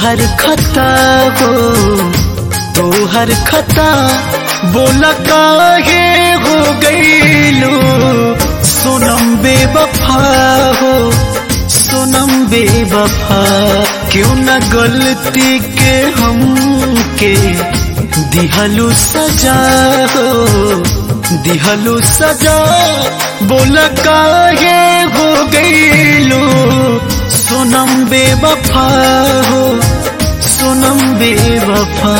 तोहर खता हो, तोहर खता बोला काहे हो गईलो सोनम बेवफा हो, सोनम बेवफा। क्यों न गलती के हमके दिहलू सजा हो, दिहलू सजा बोला काहे हो गईलो सोनम बेवफा हो, सोनम बेवफा।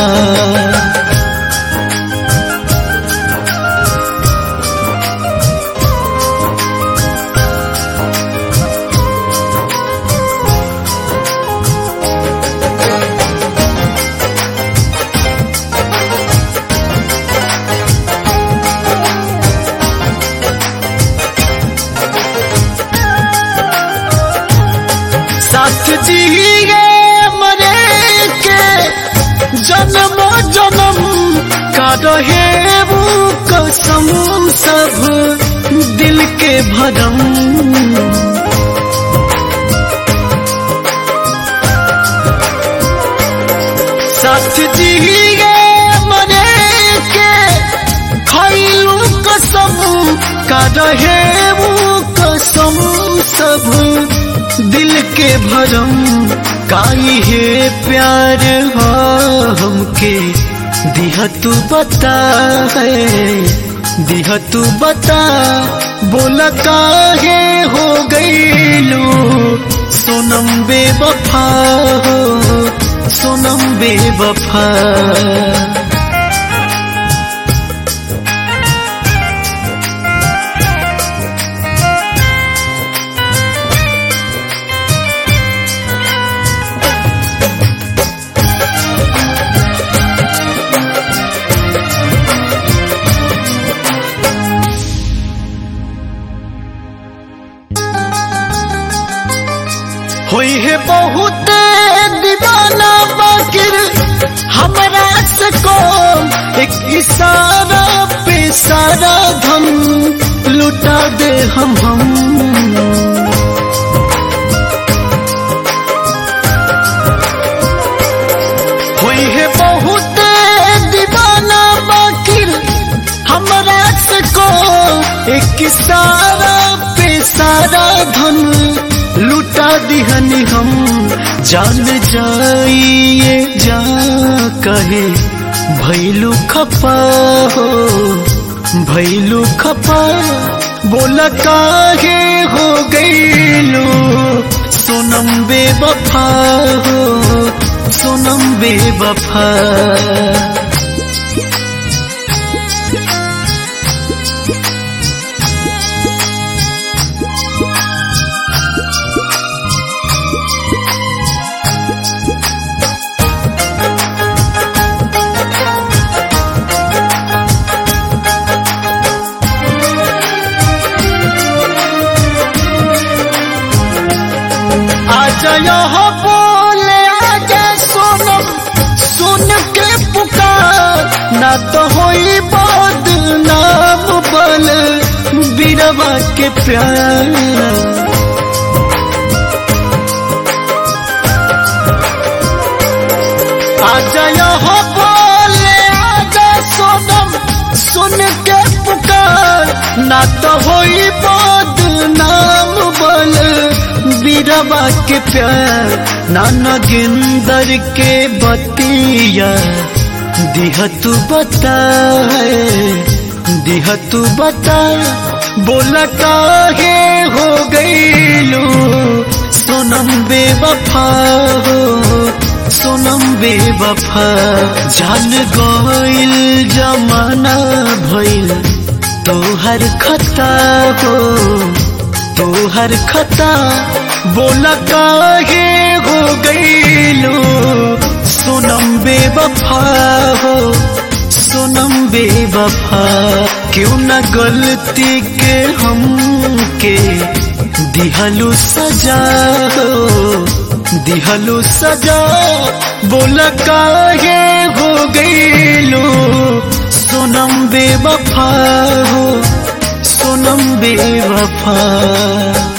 साथ जिए मरे के जन्म जन्म का रहे वो कसम, सब दिल के भरम। साथ जिए मरे के खैलू कसम का रहे वो कसम, सब दिल के भरम। काई है प्यार हो हमके दिहा तू बता है, दिहा तू बता बोला काहे हो गईलू सोनम बेवफा हो, सोनम बेवफा। होई है बहुत दीवाना बाकिर हमरा से कौन, एक इशारा पे सारा धन लुटा दे हम। होई है बहुत दीवाना बाकिर हमरा से कौन, एक इशारा पे सारा धन लुटा दिहनी हम। जान जाइए जा कहे भैलू खपा हो, भैलू खपा बोला काहे हो गईलू सोनम बेवफा हो, सोनम बेवफा। आजा यहाँ बोले आजा सोनम, सुन के पुकार ना तो होई बदनाम बल बीरवा के प्यार। आजा यहाँ बोले आजा सोनम, सुन के पुकार ना तो होई बदनाम बल बीरवा के प्यार। नाना गिंदर के बतिया दिहा तू बता है, दिहा तू बता बोला काहे हो गईलू सोनम बेवफा हो, सोनम बेवफा। जान गईल जमाना भइल तोहर खता हो, तोहर खता बोला काहे हो गईलू सोनम बेवफा हो, सोनम बेवफा। क्यों न गलती के हमके दिहलू सजा हो, दिहलू सजा बोला काहे हो गईलू सोनम बेवफा हो, सोनम बेवफा।